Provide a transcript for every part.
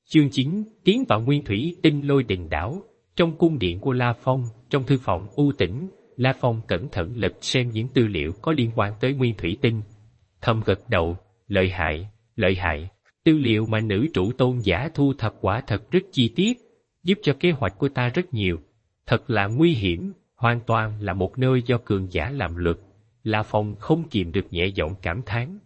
Chương 9, tiến vào nguyên thủy tinh lôi đình đảo. Trong cung điện của La Phong, trong thư phòng u tĩnh, La Phong cẩn thận lật xem những tư liệu có liên quan tới nguyên thủy tinh. Thầm gật đầu, lợi hại, lợi hại. Tư liệu mà nữ trụ tôn giả thu thập quả thật rất chi tiết, giúp cho kế hoạch của ta rất nhiều. Thật là nguy hiểm, hoàn toàn là một nơi do cường giả làm luật. La Phong không kìm được nhẹ giọng cảm thán,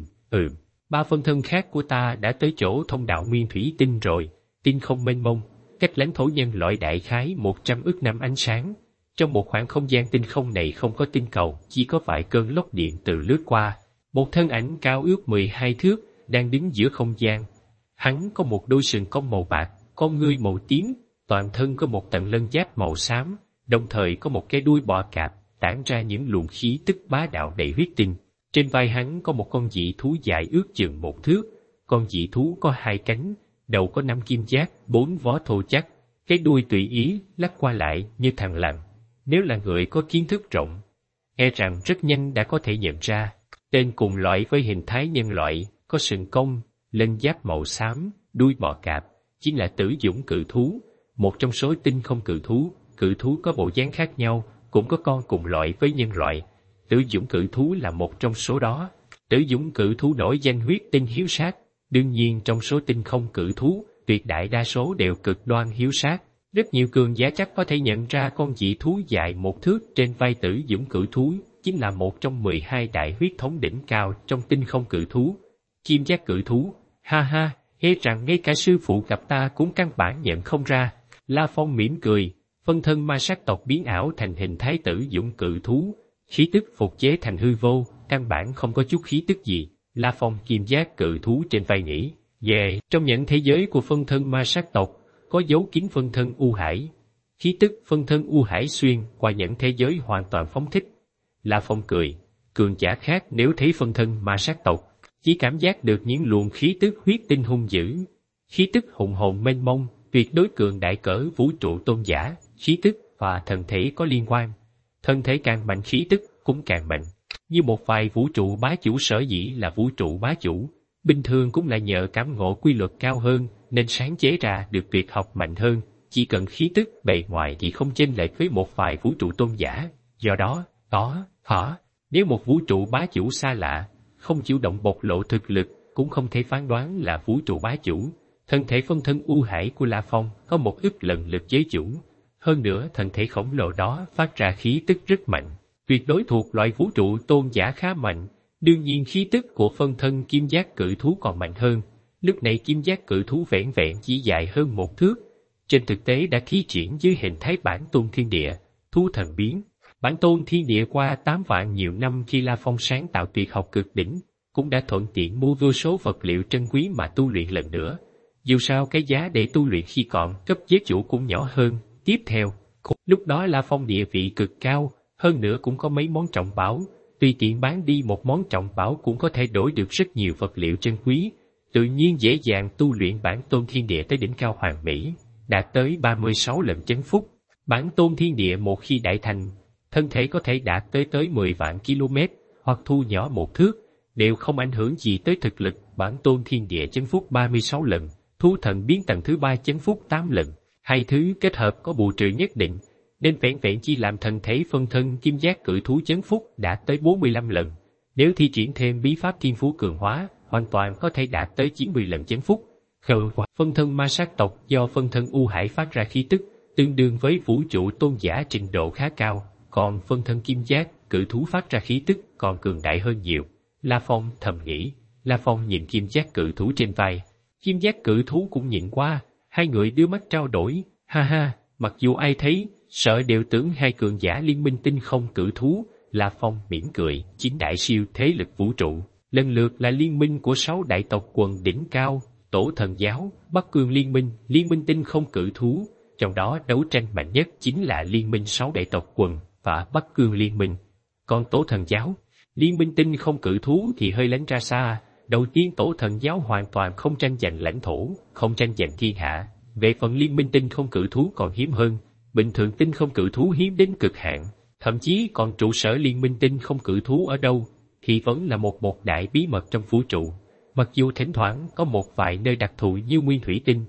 ba phân thân khác của ta đã tới chỗ thông đạo nguyên thủy tinh rồi, tinh không mênh mông, cách lãnh thổ nhân loại đại khái 100 ức năm ánh sáng. Trong một khoảng không gian tinh không này không có tinh cầu, chỉ có vài cơn lốc điện từ lướt qua. Một thân ảnh cao ước 12 thước, đang đứng giữa không gian. Hắn có một đôi sừng cong màu bạc, con ngươi màu tím, toàn thân có một tầng lân giáp màu xám, đồng thời có một cái đuôi bò cạp, tản ra những luồng khí tức bá đạo đầy huyết tinh. Trên vai hắn có một con dị thú dài ước chừng 1 thước, con dị thú có 2 cánh, đầu có 5 kim giác, 4 vó thô chắc, cái đuôi tùy ý lắc qua lại như thằn lằn. Nếu là người có kiến thức rộng, e rằng rất nhanh đã có thể nhận ra. Tên cùng loại với hình thái nhân loại, có sừng cong, lân giáp màu xám, đuôi bò cạp, chính là Tử Dũng cự thú, một trong số tinh không cự thú. Cự thú có bộ dáng khác nhau, cũng có con cùng loại với nhân loại. Tử Dũng cự thú là một trong số đó. Tử Dũng cự thú nổi danh huyết tinh hiếu sát. Đương nhiên trong số tinh không cự thú, tuyệt đại đa số đều cực đoan hiếu sát. Rất nhiều cường giả chắc có thể nhận ra con dị thú dài 1 thước trên vai Tử Dũng cự thú chính là một trong 12 đại huyết thống đỉnh cao trong tinh không cự thú. Kim giác cự thú, ha ha, e rằng ngay cả sư phụ gặp ta cũng căn bản nhận không ra. La Phong mỉm cười, phân thân ma sát tộc biến ảo thành hình thái Tử Dũng cự thú, khí tức phục chế thành hư vô, căn bản không có chút khí tức gì. La Phong kim giác cự thú trên vai nghĩ, trong nhận thế giới của phân thân ma sát tộc, có dấu kín phân thân U Hải. Khí tức phân thân U Hải xuyên qua nhận thế giới hoàn toàn phóng thích. La Phong cười, cường giả khác nếu thấy phân thân ma sát tộc, chỉ cảm giác được những luồng khí tức huyết tinh hung dữ. Khí tức hùng hồn mênh mông, tuyệt đối cường đại cỡ vũ trụ tôn giả, khí tức và thần thể có liên quan. Thân thể càng mạnh khí tức cũng càng mạnh. Như một vài vũ trụ bá chủ sở dĩ là vũ trụ bá chủ, bình thường cũng là nhờ cảm ngộ quy luật cao hơn nên sáng chế ra được tuyệt học mạnh hơn. Chỉ cần khí tức bề ngoài thì không chênh lệch với một vài vũ trụ tôn giả. Do đó, nếu một vũ trụ bá chủ xa lạ, không chịu động bộc lộ thực lực, cũng không thể phán đoán là vũ trụ bá chủ. Thân thể phân thân U Hải của La Phong có 1 ức lần lực giới chủ. Hơn nữa thân thể khổng lồ đó phát ra khí tức rất mạnh, tuyệt đối thuộc loại vũ trụ tôn giả khá mạnh. Đương nhiên khí tức của phân thân kim giác cự thú còn mạnh hơn. Lúc này kim giác cự thú vẻn vẹn chỉ dài hơn 1 thước. Trên thực tế đã thi triển dưới hình thái bản tôn thiên địa, thú thần biến. Bản tôn thiên địa qua 8 vạn nhiều năm khi La Phong sáng tạo tuyệt học cực đỉnh, cũng đã thuận tiện mua vô số vật liệu trân quý mà tu luyện lần nữa. Dù sao cái giá để tu luyện khi còn cấp giới chủ cũng nhỏ hơn. Tiếp theo, lúc đó La Phong địa vị cực cao, hơn nữa cũng có mấy món trọng bảo, tùy tiện bán đi một món trọng bảo cũng có thể đổi được rất nhiều vật liệu trân quý, tự nhiên dễ dàng tu luyện bản tôn thiên địa tới đỉnh cao hoàn mỹ, đạt tới 36 lần chấn phúc. Bản tôn thiên địa một khi đại thành, thân thể có thể đạt tới 10 vạn km, hoặc thu nhỏ 1 thước, đều không ảnh hưởng gì tới thực lực. Bản tôn thiên địa chấn phúc 36 lần, thú thần biến tầng thứ 3 chấn phúc 8 lần. Hai thứ kết hợp có bù trừ nhất định, nên vẹn vẹn chỉ làm thân thể phân thân kim giác cự thú chấn phúc đạt tới 45 lần. Nếu thi triển thêm bí pháp thiên phú cường hóa, hoàn toàn có thể đạt tới 90 lần chấn phúc. Phân thân ma sát tộc do phân thân U Hải phát ra khí tức, tương đương với vũ trụ tôn giả trình độ khá cao, còn phân thân kim giác cự thú phát ra khí tức còn cường đại hơn nhiều. La Phong thầm nghĩ. La Phong nhìn kim giác cự thú trên vai, kim giác cự thú cũng nhìn qua. Hai người đưa mắt trao đổi, ha ha, mặc dù ai thấy, sợ đều tưởng hai cường giả liên minh tinh không cự thú. La Phong mỉm cười, 9 đại siêu thế lực vũ trụ, lần lượt là liên minh của 6 đại tộc quần đỉnh cao, Tổ Thần Giáo, Bắc Cương Liên minh, Liên minh tinh không cự thú. Trong đó đấu tranh mạnh nhất chính là liên minh 6 đại tộc quần và Bắc Cương Liên minh. Còn Tổ Thần Giáo, Liên minh tinh không cự thú thì hơi lánh ra xa. Đầu tiên Tổ Thần Giáo hoàn toàn không tranh giành lãnh thổ, không tranh giành thiên hạ. Về phần liên minh tinh không cự thú còn hiếm hơn, bình thường tinh không cự thú hiếm đến cực hạn, thậm chí còn trụ sở liên minh tinh không cự thú ở đâu, thì vẫn là một đại bí mật trong vũ trụ. Mặc dù thỉnh thoảng có một vài nơi đặc thù như nguyên thủy tinh,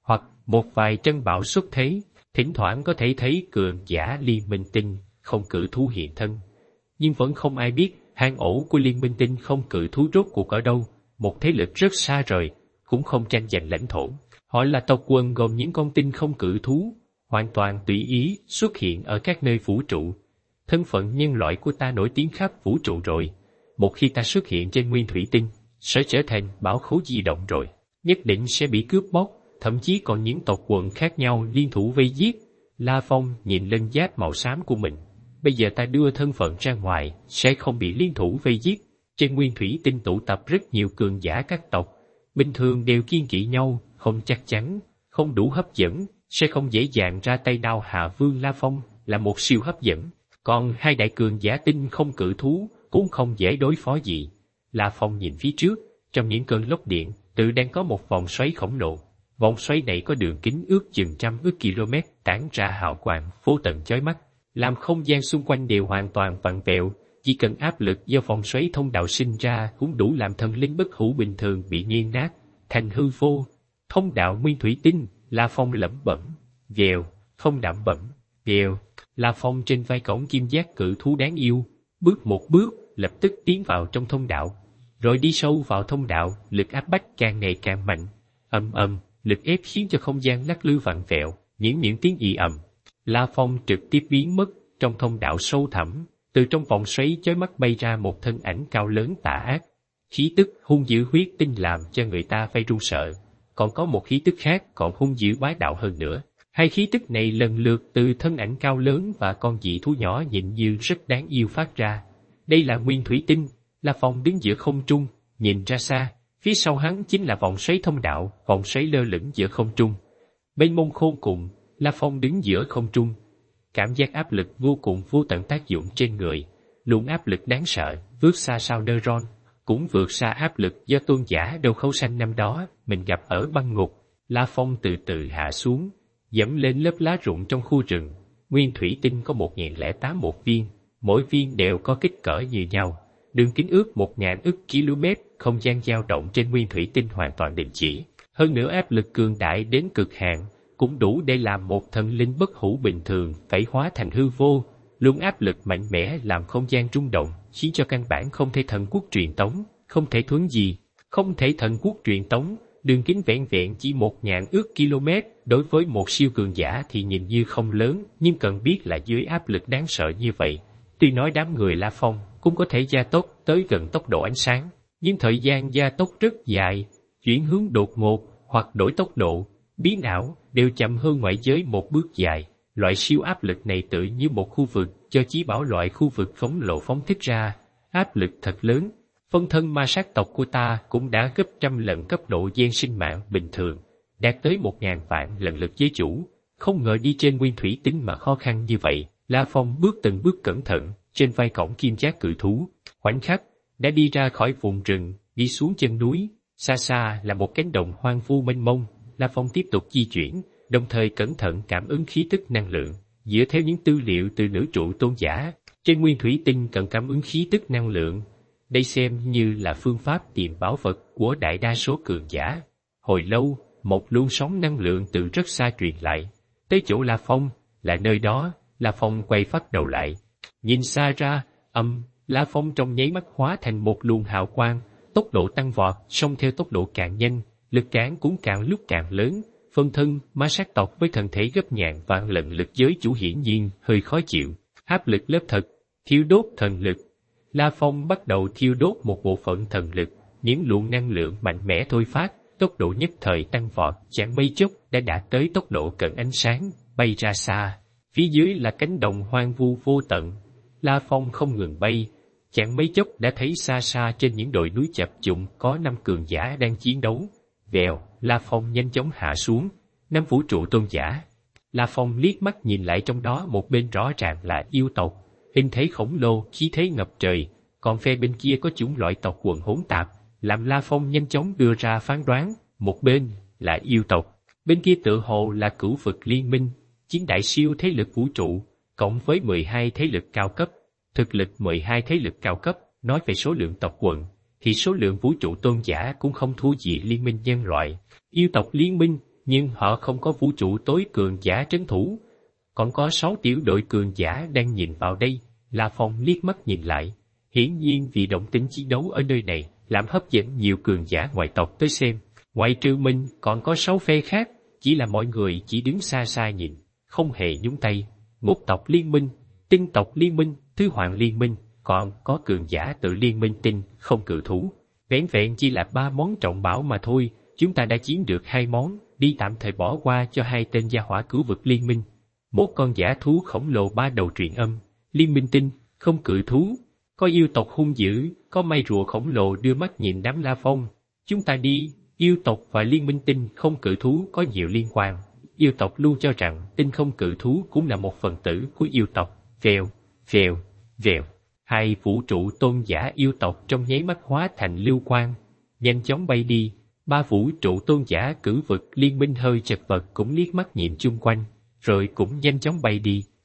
hoặc một vài trân bảo xuất thế, thỉnh thoảng có thể thấy cường giả Liên Minh Tinh không cự thú hiện thân. Nhưng vẫn không ai biết hang ổ của Liên Minh Tinh không cự thú rốt cuộc ở đâu, một thế lực rất xa rời, cũng không tranh giành lãnh thổ. Họ là tộc quần gồm những con tinh không cự thú, hoàn toàn tùy ý xuất hiện ở các nơi vũ trụ. Thân phận nhân loại của ta nổi tiếng khắp vũ trụ rồi. Một khi ta xuất hiện trên Nguyên Thủy Tinh, sẽ trở thành bảo khố di động rồi. Nhất định sẽ bị cướp bóc, thậm chí còn những tộc quần khác nhau liên thủ vây giết. La Phong nhìn lân giáp màu xám của mình. Bây giờ ta đưa thân phận ra ngoài, sẽ không bị liên thủ vây giết. Trên Nguyên Thủy Tinh tụ tập rất nhiều cường giả các tộc. Bình thường đều kiêng kỵ nhau, không chắc chắn, không đủ hấp dẫn, sẽ không dễ dàng ra tay đao hạ vương. La Phong là một siêu hấp dẫn. Còn hai đại cường giả tinh không cự thú cũng không dễ đối phó gì. La Phong nhìn phía trước, trong những cơn lốc điện, tự đang có một vòng xoáy khổng lồ. Vòng xoáy này có đường kính ước chừng trăm ước km, tản ra hào quang vô tận chói mắt, làm không gian xung quanh đều hoàn toàn vặn vẹo. Chỉ cần áp lực do vòng xoáy thông đạo sinh ra cũng đủ làm thần linh bất hủ bình thường bị nghiền nát thành hư vô. Thông đạo Nguyên Thủy Tinh, La Phong lẩm bẩm, vèo, không đạm bẩm, vèo. La Phong trên vai cổng kim giác cự thú đáng yêu, bước một bước, lập tức tiến vào trong thông đạo, rồi đi sâu vào thông đạo. Lực áp bách càng ngày càng mạnh, lực ép khiến cho không gian lắc lư vặn vẹo, những tiếng ì ầm. La Phong trực tiếp biến mất trong thông đạo sâu thẳm. Từ trong vòng xoáy chói mắt bay ra một thân ảnh cao lớn tà ác, khí tức hung dữ huyết tinh làm cho người ta phải run sợ. Còn có một khí tức khác còn hung dữ bá đạo hơn nữa. Hai khí tức này lần lượt từ thân ảnh cao lớn và con dị thú nhỏ nhìn như rất đáng yêu phát ra. Đây là Nguyên Thủy Tinh. La Phong đứng giữa không trung, nhìn ra xa, phía sau hắn chính là vòng xoáy thông đạo, vòng xoáy lơ lửng giữa không trung. Mênh mông khôn cùng, La Phong đứng giữa không trung. Cảm giác áp lực vô cùng vô tận tác dụng trên người, luồng áp lực đáng sợ, vượt xa sao Neuron, cũng vượt xa áp lực do tôn giả Đầu Khấu Xanh năm đó mình gặp ở băng ngục. La Phong từ từ hạ xuống, dẫm lên lớp lá rụng trong khu rừng. Nguyên Thủy Tinh có 1008 một viên, mỗi viên đều có kích cỡ như nhau, đường kính ước 1000 ức km. Không gian dao động trên Nguyên Thủy Tinh hoàn toàn đình chỉ. Hơn nữa áp lực cường đại đến cực hạn, cũng đủ để làm một thần linh bất hủ bình thường phải hóa thành hư vô. Luồng áp lực mạnh mẽ làm không gian rung động, khiến cho căn bản không thể thần quốc truyền tống, không thể thuấn gì, không thể thần quốc truyền tống. Đường kính vẹn vẹn chỉ 1000 ước km, đối với một siêu cường giả thì nhìn như không lớn, nhưng cần biết là dưới áp lực đáng sợ như vậy, tuy nói đám người La Phong cũng có thể gia tốc tới gần tốc độ ánh sáng, nhưng thời gian gia tốc rất dài, chuyển hướng đột ngột hoặc đổi tốc độ, biến ảo đều chậm hơn ngoại giới một bước dài. Loại siêu áp lực này tự như một khu vực cho chí bảo loại khu vực khổng lồ phóng thích ra, áp lực thật lớn. Phân thân ma sát tộc của ta cũng đã gấp 100 lần cấp độ gen sinh mạng bình thường, đạt tới 1000 vạn lần lực giới chủ. Không ngờ đi trên Nguyên Thủy Tinh mà khó khăn như vậy. La Phong bước từng bước cẩn thận, trên vai cổng kim giác cự thú, khoảnh khắc đã đi ra khỏi vùng rừng, đi xuống chân núi. Xa xa là một cánh đồng hoang vu mênh mông. La Phong tiếp tục di chuyển, đồng thời cẩn thận cảm ứng khí tức năng lượng. Dựa theo những tư liệu từ nữ trụ tôn giả, trên Nguyên Thủy Tinh cần cảm ứng khí tức năng lượng. Đây xem như là phương pháp tìm bảo vật của đại đa số cường giả. Hồi lâu, một luồng sóng năng lượng từ rất xa truyền lại. Tới chỗ La Phong, là nơi đó. La Phong quay phát đầu lại. Nhìn xa ra, La Phong trong nháy mắt hóa thành một luồng hào quang, tốc độ tăng vọt, song theo tốc độ càng nhanh, lực cản cũng càng lúc càng lớn. Phân thân ma sát tộc với thần thể gấp ngàn vạn lần lực giới chủ hiển nhiên hơi khó chịu. Áp lực lớp thật, thiêu đốt thần lực. La Phong bắt đầu thiêu đốt một bộ phận thần lực, những luồng năng lượng mạnh mẽ thôi phát, tốc độ nhất thời tăng vọt, chẳng mấy chốc đã đạt tới tốc độ cận ánh sáng, bay ra xa. Phía dưới là cánh đồng hoang vu vô tận. La Phong không ngừng bay, chẳng mấy chốc đã thấy xa xa trên những đồi núi chập trùng có 5 cường giả đang chiến đấu. Vèo, La Phong nhanh chóng hạ xuống, 5 vũ trụ tôn giả. La Phong liếc mắt nhìn lại, trong đó một bên rõ ràng là yêu tộc, hình thế khổng lồ, khí thế ngập trời, còn phe bên kia có chủng loại tộc quần hỗn tạp, làm La Phong nhanh chóng đưa ra phán đoán. Một bên là yêu tộc, bên kia tựa hồ là cửu vực liên minh, chiến đại siêu thế lực vũ trụ, cộng với 12 thế lực cao cấp. Thực lực 12 thế lực cao cấp, nói về số lượng tộc quần, thì số lượng vũ trụ tôn giả cũng không thua gì liên minh nhân loại. Yêu tộc liên minh nhưng họ không có vũ trụ tối cường giả trấn thủ. Còn có 6 tiểu đội cường giả đang nhìn vào đây. La Phong liếc mắt nhìn lại. Hiển nhiên vì động tĩnh chiến đấu ở nơi này làm hấp dẫn nhiều cường giả ngoại tộc tới xem. Ngoại trừ mình còn có 6 phe khác, chỉ là mọi người chỉ đứng xa xa nhìn, không hề nhúng tay. Ngũ tộc liên minh, tinh tộc liên minh, thứ hoàng liên minh, còn có cường giả tự liên minh tinh, không cự thú. Vẻn vẹn chỉ là 3 món trọng bảo mà thôi, chúng ta đã chiếm được 2 món, đi tạm thời bỏ qua cho 2 tên gia hỏa cứu vực liên minh. Một con giả thú khổng lồ 3 đầu truyền âm, liên minh tinh, không cự thú. Có yêu tộc hung dữ, có mây rùa khổng lồ đưa mắt nhìn đám La Phong. Chúng ta đi, yêu tộc và liên minh tinh không cự thú có nhiều liên quan. Yêu tộc luôn cho rằng tinh không cự thú cũng là một phần tử của yêu tộc. Vèo, vèo, vèo. 2 vũ trụ tôn giả yêu tộc trong nháy mắt hóa thành lưu quang, nhanh chóng bay đi. 3 vũ trụ tôn giả cử vực liên minh hơi chật vật cũng liếc mắt nhìn chung quanh, rồi cũng nhanh chóng bay đi.